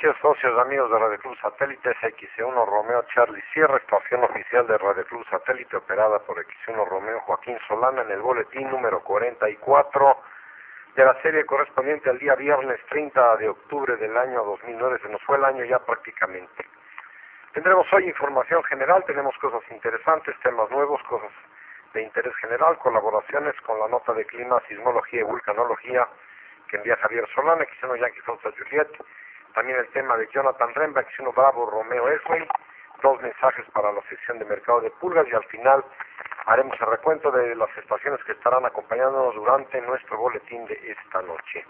noches, socios, amigos de Radio Club Satélite, X1 Romeo Charlie Sierra, estación oficial de Radio Club Satélite, operada por X1 Romeo Joaquín Solana, en el boletín número 44 de la serie correspondiente al día viernes 30 de octubre del año 2009. Se nos fue el año ya prácticamente. Tendremos hoy información general, tenemos cosas interesantes, temas nuevos, cosas de interés general, colaboraciones con la nota de clima, sismología y vulcanología que envía Javier Solana, X1 Yankee Fox Juliet. También el tema de Jonathan Remba, X1 Bravo Romeo Esway, dos mensajes para la sección de mercado de pulgas y al final haremos el recuento de las estaciones que estarán acompañándonos durante nuestro boletín de esta noche.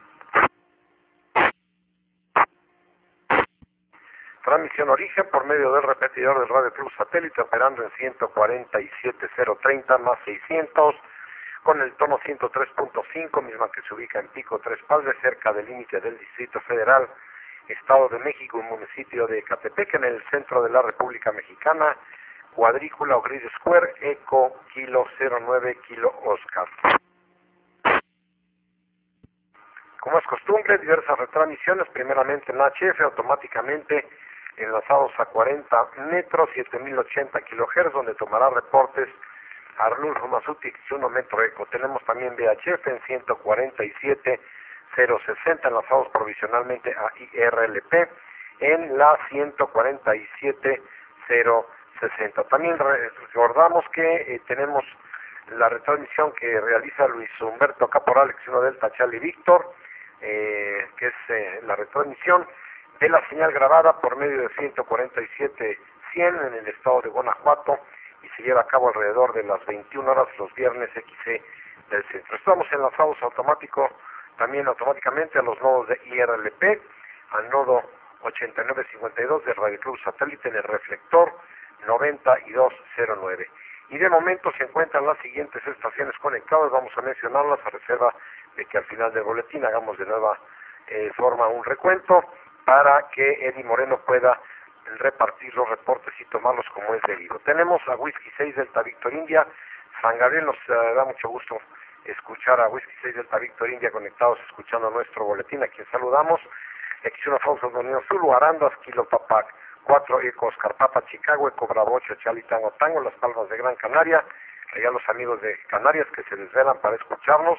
Transmisión origen por medio del repetidor del Radio Club Satélite, operando en 147.030 más 600, con el tono 103.5, misma que se ubica en Pico Tres Padres, cerca del límite del Distrito Federal, Estado de México y municipio de Ecatepec, en el centro de la República Mexicana, cuadrícula o grid square, eco, kilo 09, kilo Oscar. Como es costumbre, diversas retransmisiones, primeramente en HF, automáticamente enlazados a 40 metros, 7080 kHz, donde tomará reportes Arnulfo Mazuti, X1 Metro Eco. Tenemos también VHF en 147.060, enlazados provisionalmente a IRLP en la 147.060. También recordamos que tenemos la retransmisión que realiza Luis Humberto Caporal, X1 Delta Charlie Víctor, que es la retransmisión de la señal grabada por medio de 147.100 en el estado de Guanajuato, y se lleva a cabo alrededor de las 21 horas los viernes XC del centro. Estamos enlazados también automáticamente a los nodos de IRLP, al nodo 8952 de Radio Club Satélite en el reflector 9209. Y de momento se encuentran las siguientes estaciones conectadas, vamos a mencionarlas a reserva de que al final del boletín hagamos de nueva forma un recuento para que Eddie Moreno pueda repartir los reportes y tomarlos como es debido. Tenemos a Whisky 6 Delta Victor India, San Gabriel, nos da mucho gusto escuchar a Whisky 6 Delta Victor India conectados escuchando nuestro boletín, a quien saludamos. X1 Fox Unión Zulu, Arandas, Kilo Papac 4 Eco Oscar Papa, Chicago, Eco Bravo 8, Charlie Tango Tango, Las Palmas de Gran Canaria, allá los amigos de Canarias que se desvelan para escucharnos.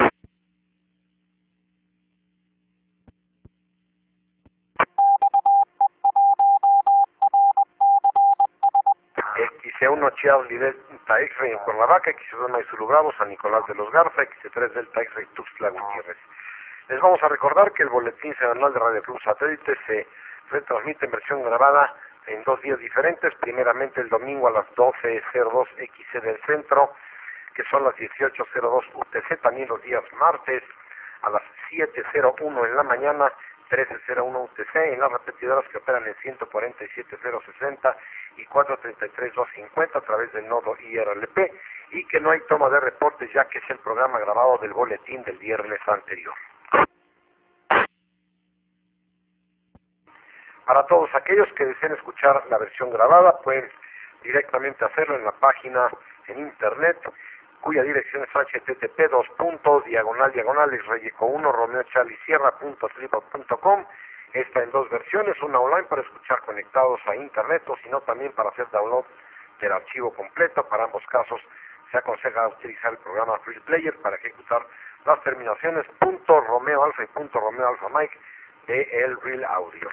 X1 Charlie Delta X-Ray en Cuernavaca, X1 Maizulu Bravo, San Nicolás de los Garza, X3 Delta X-Ray Tuxtla Gutiérrez. Les vamos a recordar que el boletín semanal de Radio Club Satélite se retransmite en versión grabada en dos días diferentes, primeramente el domingo a las 12:02 XC del centro, que son las 18:02 UTC, también los días martes a las 7:01 en la mañana, 13:01 UTC, en las repetidoras que operan en 147.060 y 433.250 a través del nodo IRLP, y que no hay toma de reportes ya que es el programa grabado del boletín del viernes anterior. Para todos aquellos que deseen escuchar la versión grabada, pueden directamente hacerlo en la página en internet, cuya dirección es http://reyeco1 Romeo Charlie Sierra.com. Está en dos versiones, una online para escuchar conectados a internet, o si no también para hacer download del archivo completo. Para ambos casos se aconseja utilizar el programa Free Player para ejecutar las terminaciones .Romeo Alfa y .Romeo Alfa Mike de el Real Audio.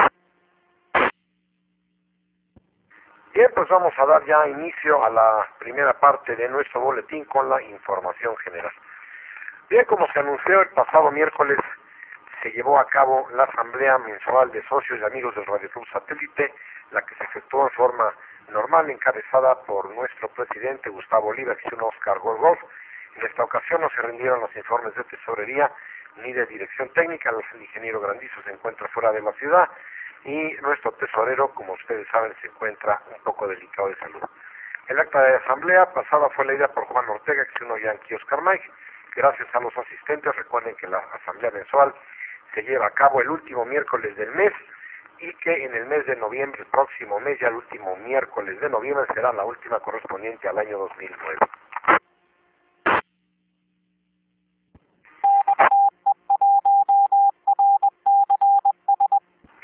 Bien, pues vamos a dar ya inicio a la primera parte de nuestro boletín con la información general. Bien, como se anunció el pasado miércoles, se llevó a cabo la asamblea mensual de socios y amigos del Radio Club Satélite, la que se efectuó en forma normal, encabezada por nuestro presidente Gustavo Oliva, X1 Oscar Golgov. En esta ocasión no se rindieron los informes de tesorería ni de dirección técnica, el ingeniero Grandizo se encuentra fuera de la ciudad, y nuestro tesorero, como ustedes saben, se encuentra un poco delicado de salud. El acta de asamblea pasada fue leída por Juan Ortega, X1 Yankee Oscar Mike. Gracias a los asistentes, recuerden que la asamblea mensual se lleva a cabo el último miércoles del mes, y que en el mes de noviembre, el próximo mes, ya el último miércoles de noviembre, será la última correspondiente al año 2009.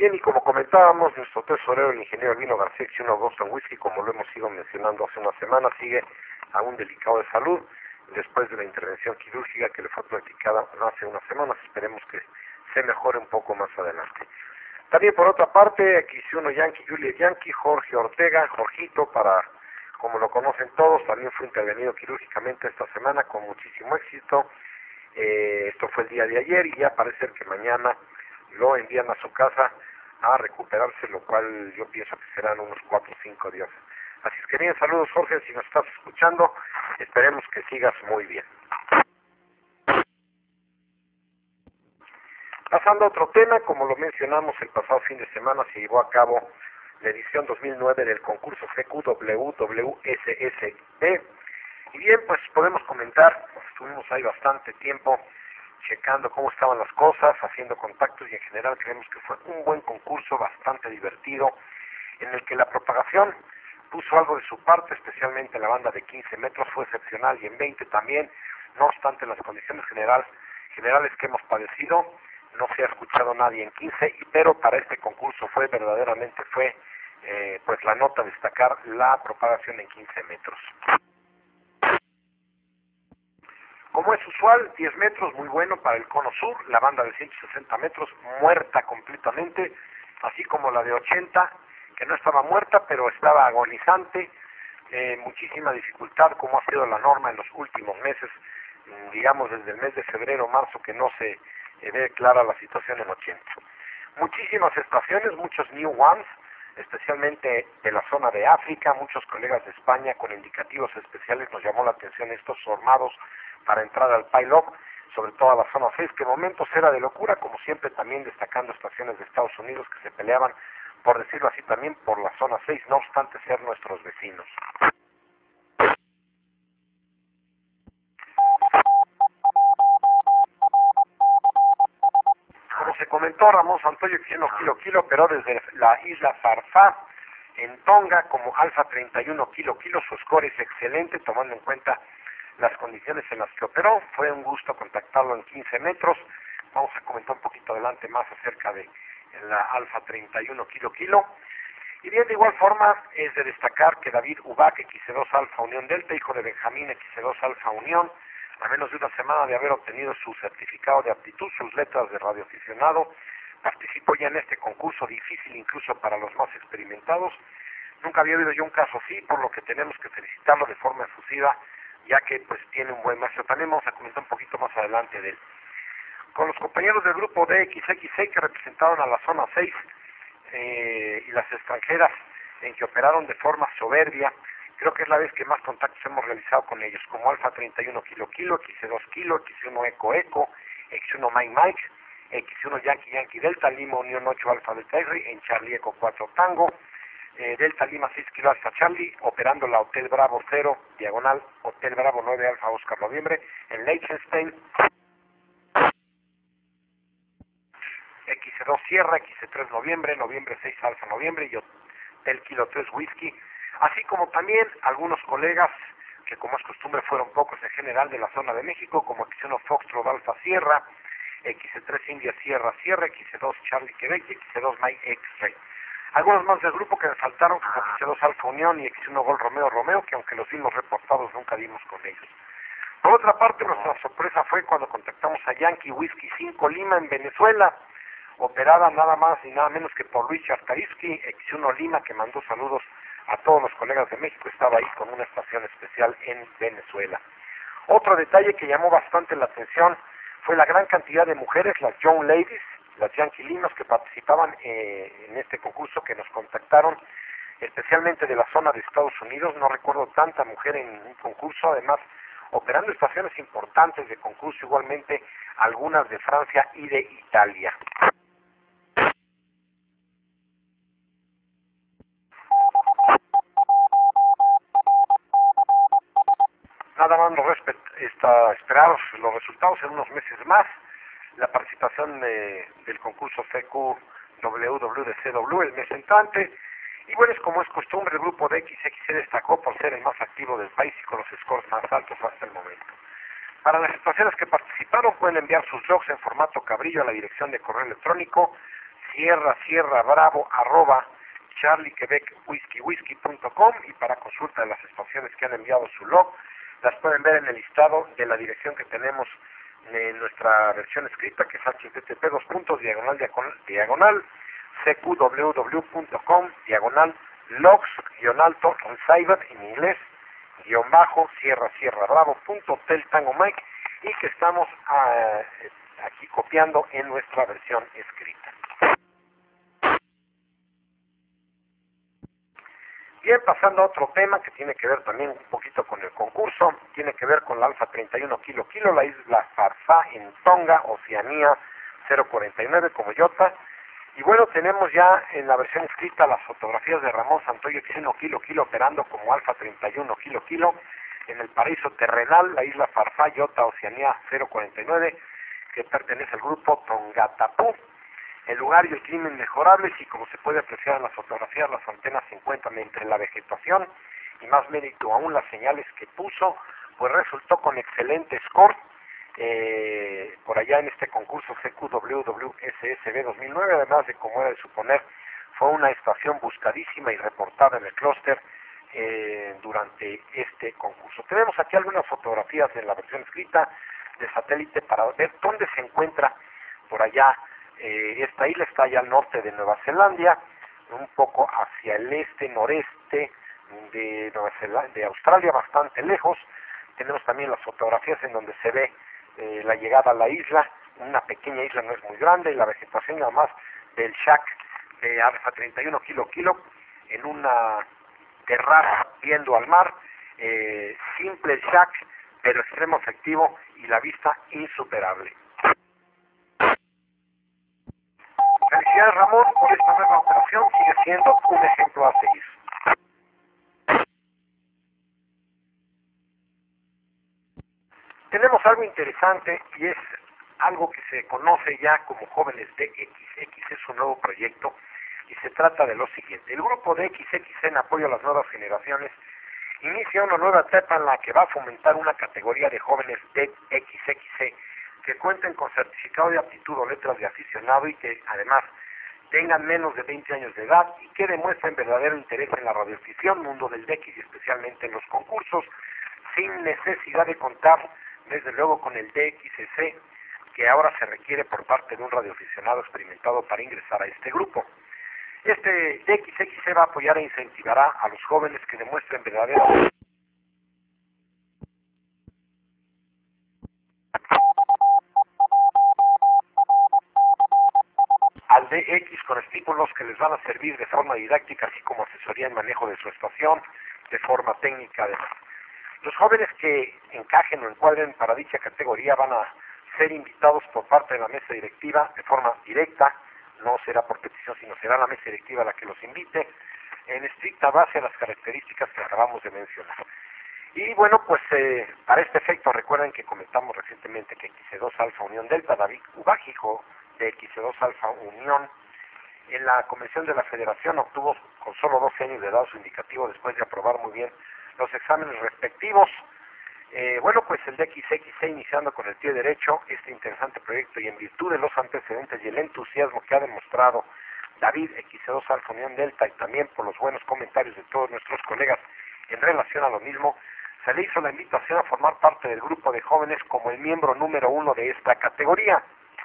Bien, y como comentábamos, nuestro tesorero, el ingeniero Albino García, X1 Boston Whisky, como lo hemos ido mencionando hace una semana, sigue aún delicado de salud después de la intervención quirúrgica que le fue practicada hace unas semanas. Esperemos que se mejore un poco más adelante. También por otra parte, X1 Yankee, Juliet Yankee, Jorge Ortega, Jorgito, como lo conocen todos, también fue intervenido quirúrgicamente esta semana con muchísimo éxito. Esto fue el día de ayer y ya parece que mañana lo envían a su casa a recuperarse, lo cual yo pienso que serán unos 4 o 5 días. Así es que bien, saludos Jorge, si nos estás escuchando, esperemos que sigas muy bien. Pasando a otro tema, como lo mencionamos el pasado fin de semana, se llevó a cabo la edición 2009 del concurso GQWWSSB. Y bien, pues podemos comentar, estuvimos ahí bastante tiempo checando cómo estaban las cosas, haciendo contactos y en general creemos que fue un buen concurso, bastante divertido, en el que la propagación puso algo de su parte, especialmente la banda de 15 metros fue excepcional y en 20 también, no obstante las condiciones generales que hemos padecido, no se ha escuchado nadie en 15, pero para este concurso verdaderamente fue pues la nota a destacar la propagación en 15 metros. Como es usual, 10 metros, muy bueno para el cono sur, la banda de 160 metros, muerta completamente, así como la de 80, que no estaba muerta, pero estaba agonizante, muchísima dificultad, como ha sido la norma en los últimos meses, digamos desde el mes de febrero, marzo, que no se ve clara la situación en 80. Muchísimas estaciones, muchos new ones, especialmente de la zona de África, muchos colegas de España con indicativos especiales, nos llamó la atención estos formados para entrar al pilot, sobre todo a la zona 6, que momentos era de locura, como siempre también destacando estaciones de Estados Unidos que se peleaban, por decirlo así, también por la zona 6, no obstante ser nuestros vecinos. Como se comentó, Ramón Santoyo kilo, pero desde la isla Farfá, en Tonga, como Alfa 31 kilo, su score es excelente, tomando en cuenta las condiciones en las que operó. Fue un gusto contactarlo en 15 metros. Vamos a comentar un poquito adelante más acerca de la Alfa 31 kilo. Y bien, de igual forma es de destacar que David Ubac, XC2 Alfa Unión Delta, hijo de Benjamín XC2 Alfa Unión, a menos de una semana de haber obtenido su certificado de aptitud, sus letras de radioaficionado, participó ya en este concurso difícil incluso para los más experimentados. Nunca había habido yo un caso así, por lo que tenemos que felicitarlo de forma efusiva, ya que pues tiene un buen maestro. También vamos a comentar un poquito más adelante de él. Con los compañeros del grupo de XXC que representaron a la zona 6 y las extranjeras en que operaron de forma soberbia, creo que es la vez que más contactos hemos realizado con ellos, como Alfa 31 kilo, XC2 kilo, X1 Eco, X1 Mike, X1 Yankee Delta, Lima Unión 8 Alfa Delta R, en Charlie Eco 4 Tango, Delta Lima 6 kilo Alfa Charlie, operando la Hotel Bravo 0, diagonal Hotel Bravo 9 Alfa Oscar Noviembre, en Liechtenstein, XC2 Sierra, XC3 Noviembre 6 Alfa Noviembre y Hotel Kilo 3 Whisky, así como también algunos colegas que como es costumbre fueron pocos en general de la zona de México, como X1 Foxtrot Alfa Sierra, XC3 India Sierra, XC2 Charlie Quebec y XC2 Mike X-Ray. Algunos más del grupo que me faltaron, como XC2 Alfa Unión y X1 Gol Romeo, que aunque los vimos reportados nunca dimos con ellos. Por otra parte, nuestra sorpresa fue cuando contactamos a Yankee Whisky 5 Lima en Venezuela, operada nada más y nada menos que por Luis Charkaivsky, X1 Lima, que mandó saludos a todos los colegas de México, estaba ahí con una estación especial en Venezuela. Otro detalle que llamó bastante la atención fue la gran cantidad de mujeres, las Young Ladies, las Yankee Limas, que participaban en este concurso, que nos contactaron especialmente de la zona de Estados Unidos. No recuerdo tanta mujer en un concurso, además operando estaciones importantes de concurso, igualmente algunas de Francia y de Italia. Nada más nos esperar los resultados en unos meses más. La participación del concurso CQWWDCW el mes entrante. Y bueno, como es costumbre, el grupo de XX se destacó por ser el más activo del país y con los scores más altos hasta el momento. Para las estaciones que participaron, pueden enviar sus logs en formato cabrillo a la dirección de correo electrónico Sierra Bravo @charliequebecwhiskywhiskey.com, y para consulta de las estaciones que han enviado su log, las pueden ver en el listado de la dirección que tenemos en nuestra versión escrita, que es http://diagonal cqww.com /logs receiver en inglés _Sierra Bravo Hotel Tango Mike, y que estamos aquí copiando en nuestra versión escrita. Bien, pasando a otro tema que tiene que ver también un poquito con el concurso, tiene que ver con la Alfa 31 Kilo Kilo, la isla Farfá en Tonga, Oceanía 049 como Iota. Y bueno, tenemos ya en la versión escrita las fotografías de Ramón Santoyo Xeno Kilo Kilo operando como Alfa 31 Kilo Kilo en el paraíso terrenal, la isla Farfá, Iota, Oceanía 049, que pertenece al grupo Tongatapú. El lugar y el clima inmejorables, y como se puede apreciar en las fotografías, las antenas se encuentran entre la vegetación, y más mérito aún las señales que puso, pues resultó con excelente score por allá en este concurso CQWWSSB 2009, además de, como era de suponer, fue una estación buscadísima y reportada en el clúster durante este concurso. Tenemos aquí algunas fotografías en la versión escrita de satélite para ver dónde se encuentra por allá. Esta isla está allá al norte de Nueva Zelanda, un poco hacia el noreste de de Australia, bastante lejos. Tenemos también las fotografías en donde se ve la llegada a la isla, una pequeña isla, no es muy grande, y la vegetación nada más del shack de Alfa 31 Kilo Kilo en una terraza viendo al mar, simple shack, pero extremo efectivo y la vista insuperable. Felicidades, Ramón, por esta nueva operación, sigue siendo un ejemplo a seguir. Tenemos algo interesante, y es algo que se conoce ya como Jóvenes DXX, es un nuevo proyecto, y se trata de lo siguiente. El grupo DXX, en apoyo a las nuevas generaciones, inicia una nueva etapa en la que va a fomentar una categoría de jóvenes DXX que cuenten con certificado de aptitud o letras de aficionado, y que además tengan menos de 20 años de edad y que demuestren verdadero interés en la radioafición, mundo del DX y especialmente en los concursos, sin necesidad de contar desde luego con el DXC que ahora se requiere por parte de un radioaficionado experimentado para ingresar a este grupo. Este DXX va a apoyar e incentivará a los jóvenes que demuestren verdadero al DX con estímulos que les van a servir de forma didáctica, así como asesoría en manejo de su estación, de forma técnica además. Los jóvenes que encajen o encuadren para dicha categoría van a ser invitados por parte de la mesa directiva de forma directa, no será por petición, sino será la mesa directiva la que los invite, en estricta base a las características que acabamos de mencionar. Y bueno, pues para este efecto recuerden que comentamos recientemente que XC2 Alfa Unión Delta, David Ubajijo de XC2 Alfa Unión, en la convención de la federación obtuvo con solo 12 años de edad su indicativo después de aprobar muy bien los exámenes respectivos. Bueno, pues el DXXC, iniciando con el pie derecho este interesante proyecto, y en virtud de los antecedentes y el entusiasmo que ha demostrado David XC2 Alfa Unión Delta, y también por los buenos comentarios de todos nuestros colegas en relación a lo mismo, se le hizo la invitación a formar parte del grupo de jóvenes como el miembro número 1 de esta categoría.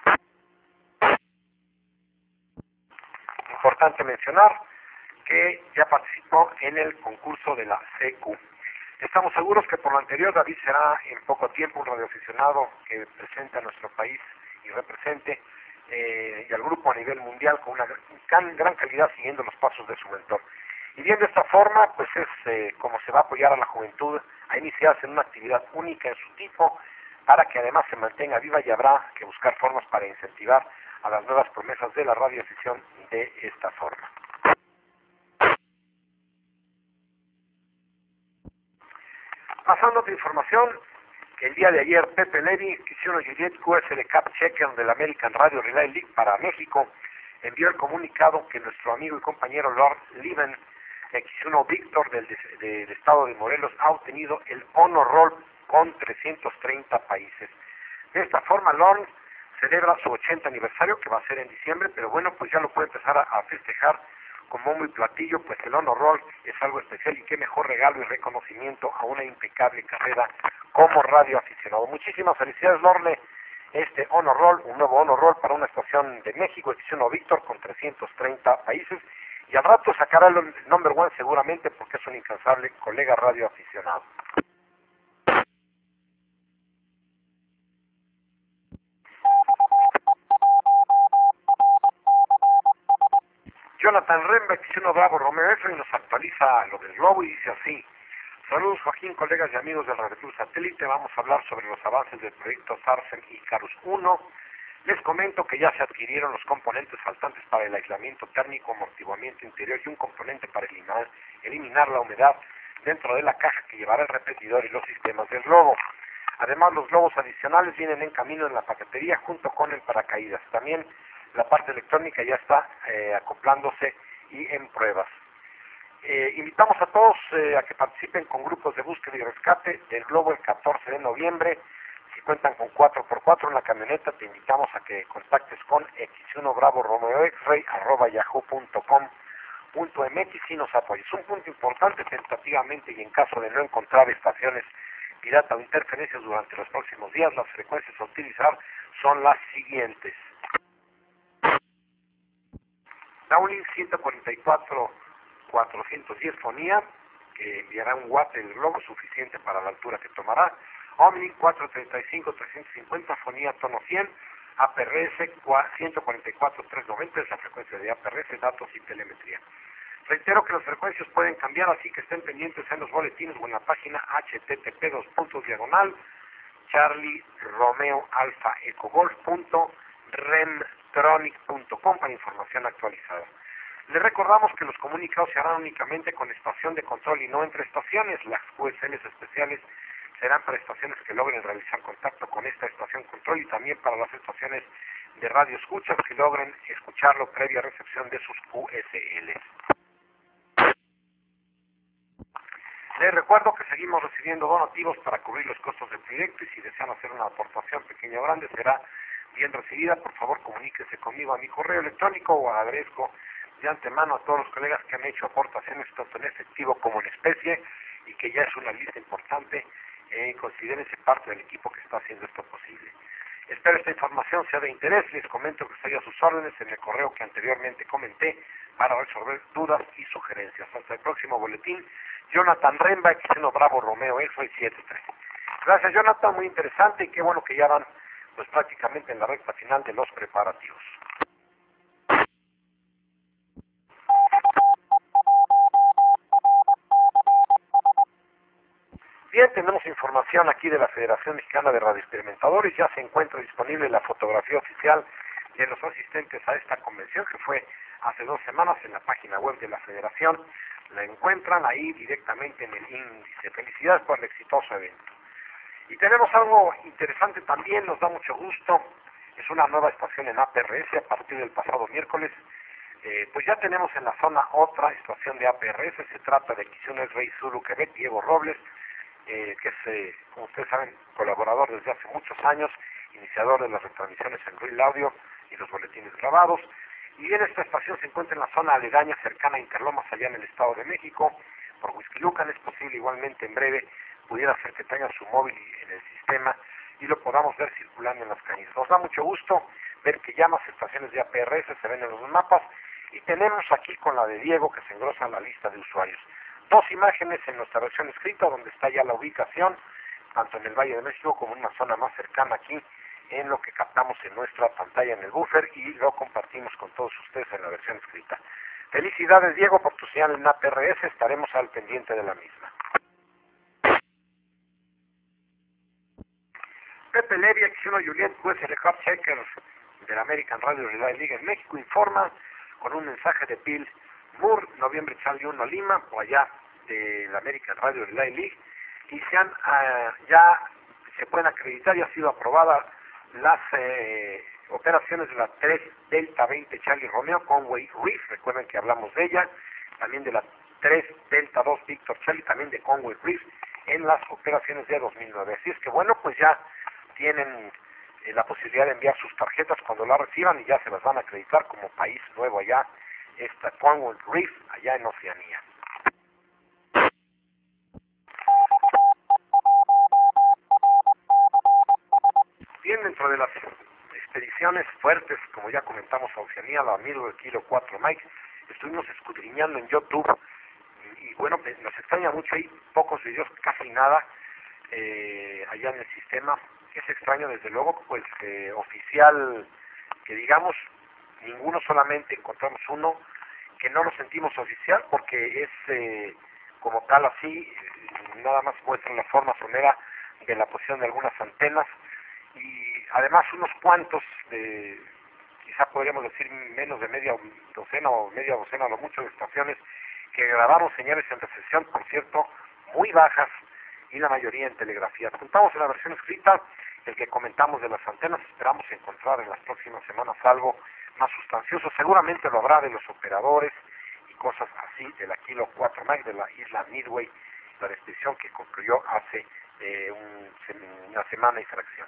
Importante mencionar que ya participó en el concurso de la CQ. Estamos seguros que por lo anterior David será en poco tiempo un radioaficionado que presente a nuestro país y represente y al grupo a nivel mundial con una gran calidad, siguiendo los pasos de su mentor. Y bien, de esta forma, pues es como se va a apoyar a la juventud a iniciarse en una actividad única en su tipo, para que además se mantenga viva, y habrá que buscar formas para incentivar a las nuevas promesas de la radioafición de esta forma. Pasando a otra información, que el día de ayer Pepe Levy, Cristiano Juliet, QSL Cap Checker del American Radio Relay League para México, envió el comunicado que nuestro amigo y compañero Lord Leven, X1 Víctor del estado de Morelos, ha obtenido el Honor Roll con 330 países. De esta forma, Lord celebra su 80 aniversario, que va a ser en diciembre, pero bueno, pues ya lo puede empezar a festejar con bombo y platillo, pues el Honor Roll es algo especial y qué mejor regalo y reconocimiento a una impecable carrera como radioaficionado. Muchísimas felicidades, Lorne. Este Honor Roll, un nuevo Honor Roll para una estación de México, edición Víctor, con 330 países, y al rato sacará el number one seguramente porque es un incansable colega radioaficionado. Jonathan Remba, edición Bravo Romeo F, y nos actualiza lo del globo y dice así: saludos Joaquín, colegas y amigos del Radio Club Satélite. Vamos a hablar sobre los avances del proyecto Sarsen Icarus 1. Les comento que ya se adquirieron los componentes faltantes para el aislamiento térmico, amortiguamiento interior y un componente para eliminar la humedad dentro de la caja que llevará el repetidor y los sistemas del globo. Además, los globos adicionales vienen en camino en la paquetería junto con el paracaídas. También la parte electrónica ya está acoplándose y en pruebas. Invitamos a todos a que participen con grupos de búsqueda y rescate del globo el 14 de noviembre. Si cuentan con 4x4 en la camioneta, te invitamos a que contactes con X1 Bravo Romeo X-Ray @yahoo.com.mx y nos apoyes. Un punto importante: tentativamente y en caso de no encontrar estaciones pirata o interferencias durante los próximos días, las frecuencias a utilizar son las siguientes: Downlink 144.410 fonía, que enviará un watt del globo suficiente para la altura que tomará. Omlink 435.350 fonía tono 100, APRS 144.390 es la frecuencia de APRS, datos y telemetría. Reitero que las frecuencias pueden cambiar, así que estén pendientes en los boletines o en la página http://Charlie Romeo Alfa Eco Golf.remtronic.com para información actualizada. Les recordamos que los comunicados se harán únicamente con estación de control y no entre estaciones. Las QSLs especiales serán para estaciones que logren realizar contacto con esta estación control y también para las estaciones de radio escuchas que logren escucharlo previa recepción de sus QSLs. Les recuerdo que seguimos recibiendo donativos para cubrir los costos del proyecto y si desean hacer una aportación pequeña o grande será bien recibida. Por favor, comuníquese conmigo a mi correo electrónico o agradezco de antemano a todos los colegas que han hecho aportaciones tanto en efectivo como en especie y que ya es una lista importante. Considérense parte del equipo que está haciendo esto posible. Espero esta información sea de interés. Les comento que estoy a sus órdenes en el correo que anteriormente comenté para resolver dudas y sugerencias. Hasta el próximo boletín. Jonathan Remba, X1 Bravo Romeo X-Ray 73. Gracias, Jonathan, muy interesante y qué bueno que ya van pues prácticamente en la recta final de los preparativos. Bien, tenemos información aquí de la Federación Mexicana de Radioexperimentadores. Ya se encuentra disponible la fotografía oficial de los asistentes a esta convención que fue hace 2 semanas en la página web de la Federación. La encuentran ahí directamente en el índice. Felicidades por el exitoso evento. Y tenemos algo interesante también, nos da mucho gusto. Es una nueva estación en APRS a partir del pasado miércoles. Pues ya tenemos en la zona otra estación de APRS. Se trata de X1 Rey Zulu Quebec, Diego Robles, que es, como ustedes saben, colaborador desde hace muchos años, iniciador de las retransmisiones en Real Audio y los boletines grabados. Y bien, esta estación se encuentra en la zona aledaña cercana a Interlomas, allá en el Estado de México, por Huixquilucan. Es posible igualmente en breve pudiera ser que tenga su móvil en el sistema y lo podamos ver circulando en las cañas. Nos da mucho gusto ver que ya más estaciones de APRS se ven en los mapas y tenemos aquí con la de Diego que se engrosa la lista de usuarios. 2 imágenes en nuestra versión escrita donde está ya la ubicación, tanto en el Valle de México como en una zona más cercana aquí, en lo que captamos en nuestra pantalla en el buffer y lo compartimos con todos ustedes en la versión escrita. Felicidades, Diego, por tu señal en APRS, estaremos al pendiente de la misma. Pepe Levy, X1 Juliet, QSL Hub Checker de la American Radio Relay League en México, informa con un mensaje de Bill Moore, noviembre Charlie 1 Lima, o allá de la American Radio Relay League, y ya se pueden acreditar y ha sido aprobada las operaciones de la 3 Delta 20 Charlie Romeo Conway Reef, recuerden que hablamos de ella, también de la 3 Delta 2 Victor Charlie, también de Conway Reef, en las operaciones de 2009. Así es que bueno, pues ya tienen la posibilidad de enviar sus tarjetas cuando las reciban y ya se las van a acreditar como país nuevo allá, esta Commonwealth Reef, allá en Oceanía. Bien, dentro de las expediciones fuertes, como ya comentamos, a Oceanía, la Amigo del Kilo 4 Mike, estuvimos escudriñando en YouTube y bueno, nos extraña mucho, hay pocos videos, casi nada, allá en el sistema. Es extraño, desde luego, pues oficial, que digamos, ninguno, solamente encontramos uno que no lo sentimos oficial porque es como tal así, nada más muestra la forma sonera de la posición de algunas antenas y además unos cuantos, quizá podríamos decir menos de media docena o media docena a lo mucho de estaciones que grabaron señales en recepción, por cierto, muy bajas, y la mayoría en telegrafía. Juntamos en la versión escrita el que comentamos de las antenas, esperamos encontrar en las próximas semanas algo más sustancioso, seguramente lo habrá de los operadores y cosas así de la Kilo 4 Mike de la isla Midway, la expedición que concluyó hace una semana y fracción.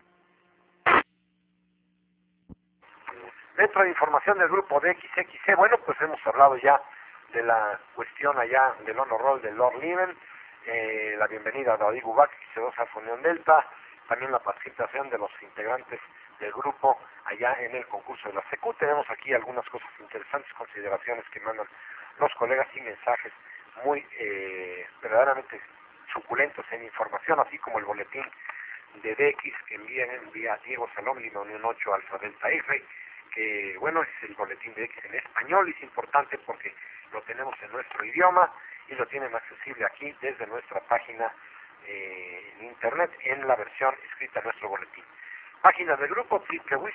Dentro de información del grupo de XXC, bueno, pues hemos hablado ya de la cuestión allá del Honor Roll de Lord Leven, la bienvenida a David Gubac y C2 Unión Delta, también la participación de los integrantes del grupo allá en el concurso de la SECU. Tenemos aquí algunas cosas interesantes, consideraciones que mandan los colegas y mensajes muy verdaderamente suculentos en información, así como el boletín de DX que envía Diego Salom, Lima Unión 8 Alfa Delta R, que bueno, es el boletín de X en español, y es importante porque lo tenemos en nuestro idioma y lo tienen accesible aquí desde nuestra página en internet en la versión escrita de nuestro boletín. Página del grupo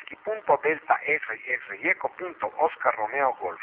www.delta-ryeco.Oscar Romeo Golf.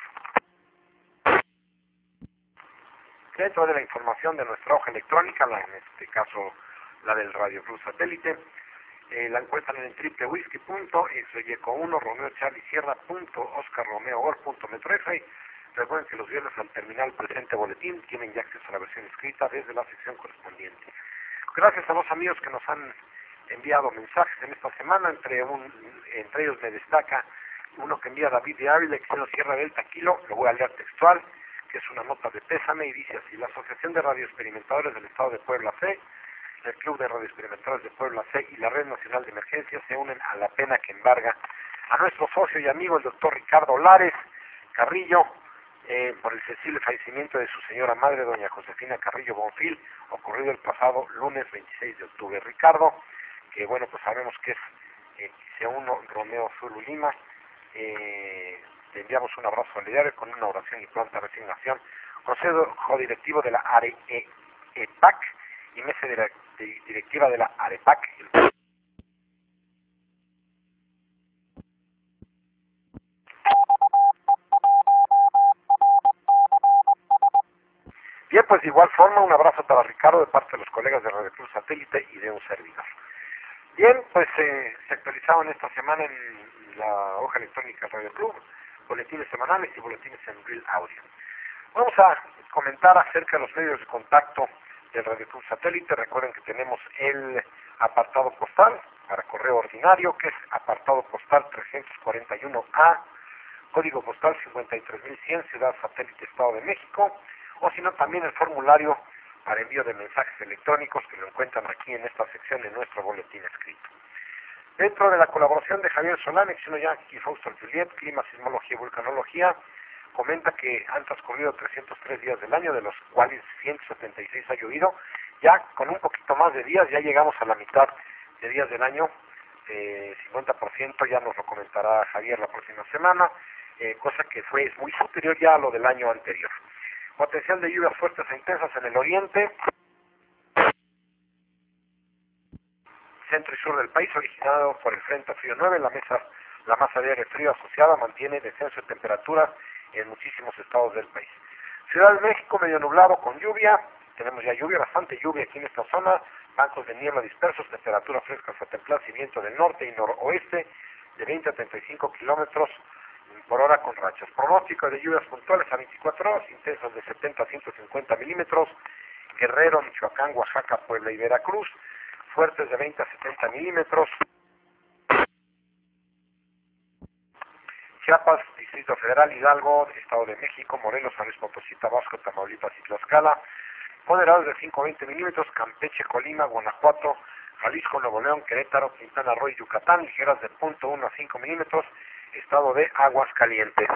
Dentro de la información de nuestra hoja electrónica, en este caso la del Radio Cruz Satélite, la encuentran en www.whisky.xyeco1 Romeo Charlie Sierra.Oscar Romeo Golf.metrofy. Recuerden que los viernes al terminar el presente boletín tienen ya acceso a la versión escrita desde la sección correspondiente. Gracias a los amigos que nos han enviado mensajes en esta semana, entre ellos me destaca uno que envía David de Ávila, Xeno Sierra Delta Kilo, lo voy a leer textual, que es una nota de pésame, y dice así: la Asociación de Radioexperimentadores del Estado de Puebla C, el Club de Radioexperimentadores de Puebla C y la Red Nacional de Emergencias se unen a la pena que embarga a nuestro socio y amigo el doctor Ricardo Lares Carrillo, por el sensible fallecimiento de su señora madre, doña Josefina Carrillo Bonfil, ocurrido el pasado lunes 26 de octubre. Ricardo, que bueno, pues sabemos que es C1 Romeo Zulu Lima, le enviamos un abrazo solidario con una oración y pronta resignación. Consejo directivo de la AREPAC y mesa directiva de la AREPAC. Bien, pues de igual forma un abrazo para Ricardo de parte de los colegas de Radio Cruz Satélite y de un servidor. Bien, pues se actualizaban esta semana en la hoja electrónica Radio Club, boletines semanales y boletines en Real Audio. Vamos a comentar acerca de los medios de contacto del Radio Club Satélite. Recuerden que tenemos el apartado postal para correo ordinario, que es apartado postal 341A, código postal 53100, Ciudad Satélite, Estado de México, o si no también el formulario para envío de mensajes electrónicos, que lo encuentran aquí en esta sección en nuestro boletín escrito. Dentro de la colaboración de Javier Solán, Xeno Yankee, Fausto Juliet, Clima, Sismología y Vulcanología, comenta que han transcurrido 303 días del año, de los cuales 176 ha llovido. Ya con un poquito más de días, ya llegamos a la mitad de días del año, 50%, ya nos lo comentará Javier la próxima semana, cosa que es muy superior ya a lo del año anterior. Potencial de lluvias fuertes e intensas en el oriente, centro y sur del país, originado por el Frente Frío 9, la masa de aire frío asociada mantiene descenso de temperaturas en muchísimos estados del país. Ciudad de México, medio nublado con lluvia, tenemos ya lluvia, bastante lluvia aquí en esta zona, bancos de niebla dispersos, temperaturas frescas a templadas y viento del norte y noroeste de 20 a 35 kilómetros por hora con rachas. Pronóstico de lluvias puntuales a 24 horas, intensas de 70 a 150 milímetros, Guerrero, Michoacán, Oaxaca, Puebla y Veracruz, fuertes de 20 a 70 milímetros. Chiapas, Distrito Federal, Hidalgo, Estado de México, Morelos, San Luis Potosí, Tabasco, Tamaulipas y Tlaxcala, moderados de 5 a 20 milímetros, Campeche, Colima, Guanajuato, Jalisco, Nuevo León, Querétaro, Quintana Roo y Yucatán, ligeras de 0.1 a 5 milímetros, estado de Aguascalientes.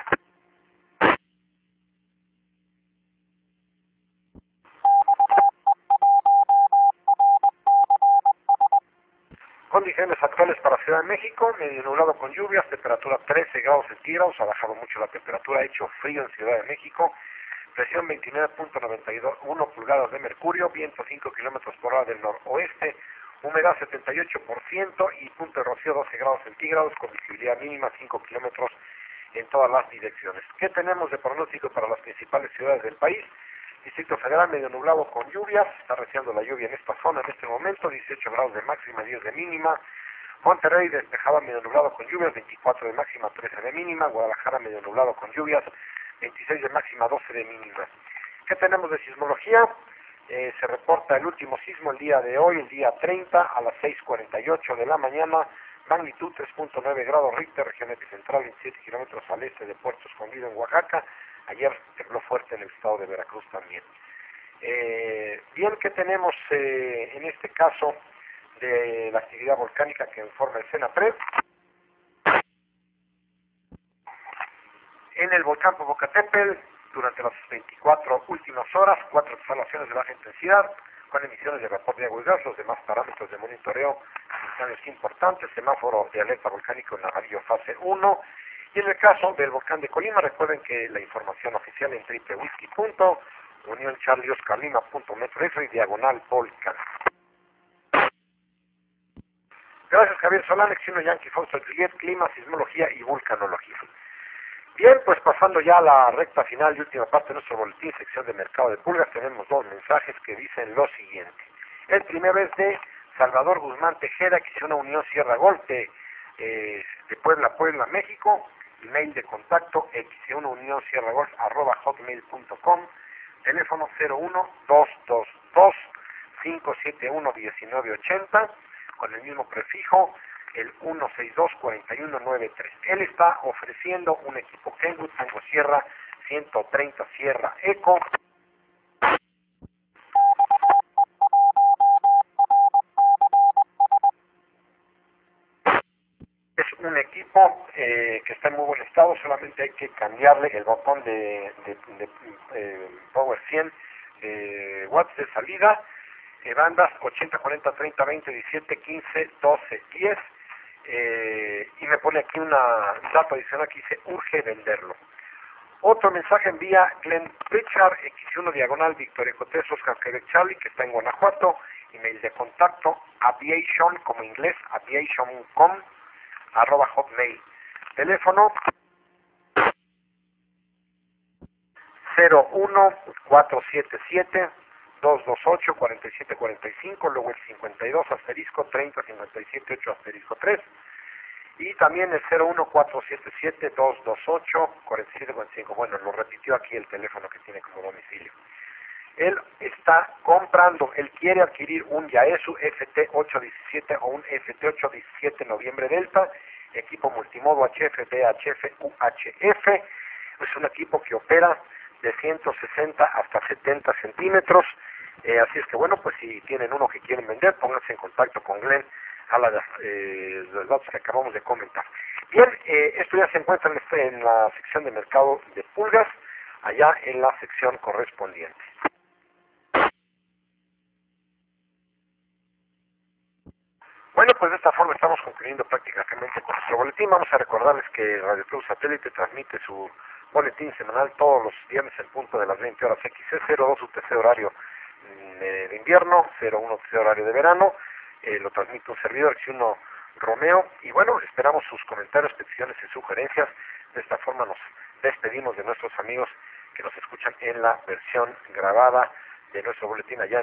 Condiciones actuales para Ciudad de México, medio nublado con lluvias, temperatura 13 grados centígrados, ha bajado mucho la temperatura, ha hecho frío en Ciudad de México, presión 29.91 pulgadas de mercurio, viento 5 kilómetros por hora del noroeste, humedad 78% y punto de rocío 12 grados centígrados con visibilidad mínima 5 kilómetros en todas las direcciones. ¿Qué tenemos de pronóstico para las principales ciudades del país? Distrito Federal medio nublado con lluvias, está reciando la lluvia en esta zona en este momento, 18 grados de máxima, 10 de mínima. Monterrey despejada medio nublado con lluvias, 24 de máxima, 13 de mínima. Guadalajara medio nublado con lluvias, 26 de máxima, 12 de mínima. ¿Qué tenemos de sismología? Se reporta el último sismo el día de hoy, el día 30 a las 6:48 de la mañana, magnitud 3.9 grados Richter, región epicentral 27 kilómetros al este de Puerto Escondido en Oaxaca. Ayer tembló fuerte en el estado de Veracruz también. Bien, ¿qué tenemos en este caso de la actividad volcánica que informa el CENAPRED? En el volcán Popocatépetl, durante las 24 últimas horas, 4 exhalaciones de baja intensidad, con emisiones de vapor de agua y gas, los demás parámetros de monitoreo simultáneos importantes, semáforo de alerta volcánico en amarillo fase 1, y en el caso del volcán de Colima, recuerden que la información oficial en www.unioncharlioscarlima.metro y diagonal volcán. Gracias Javier Solán, X1 Yankee Foster Juliet, clima, sismología y vulcanología. Bien, pues pasando ya a la recta final y última parte de nuestro boletín, sección de mercado de pulgas, tenemos dos mensajes que dicen lo siguiente. El primero es de Salvador Guzmán Tejeda, X1 Unión Sierra Golpe, de Puebla, México, email de contacto x1 unión sierra golf @hotmail.com, teléfono 01-222 571-1980, con el mismo prefijo, el 162-4193. Él está ofreciendo un equipo Kenwood Tango Sierra 130 Sierra Eco. Es un equipo que está en muy buen estado, solamente hay que cambiarle el botón de Power 100 watts de salida, bandas 80, 40, 30, 20, 17, 15, 12, 10, y me pone aquí una dato adicional que dice urge venderlo. Otro mensaje envía Glenn Richard, X1 diagonal Victoria Cotés Oscar Quebec Charlie, que está en Guanajuato, email de contacto aviation como inglés aviation.com @hotmail, teléfono 01477 228 4745, luego el 52 asterisco 30 57 8 asterisco 3, y también el 01477 228 4745. Bueno, lo repitió aquí el teléfono que tiene como domicilio. Él está comprando, él quiere adquirir un Yaesu FT817 o un FT817 Noviembre Delta, equipo multimodo HF, VHF, UHF. Es un equipo que opera de 160 hasta 70 centímetros. Así es que bueno, pues si tienen uno que quieren vender, pónganse en contacto con Glenn a los datos que acabamos de comentar. Bien, esto ya se encuentra en la sección de mercado de pulgas, allá en la sección correspondiente. Bueno, pues de esta forma estamos concluyendo prácticamente con nuestro boletín. Vamos a recordarles que Radio Club Satélite transmite su boletín semanal todos los viernes en punto de las 20 horas XC, 02 UTC horario de invierno, 01 UTC horario de verano. Lo transmite un servidor, X1 Romeo. Y bueno, esperamos sus comentarios, peticiones y sugerencias. De esta forma nos despedimos de nuestros amigos que nos escuchan en la versión grabada de nuestro boletín allá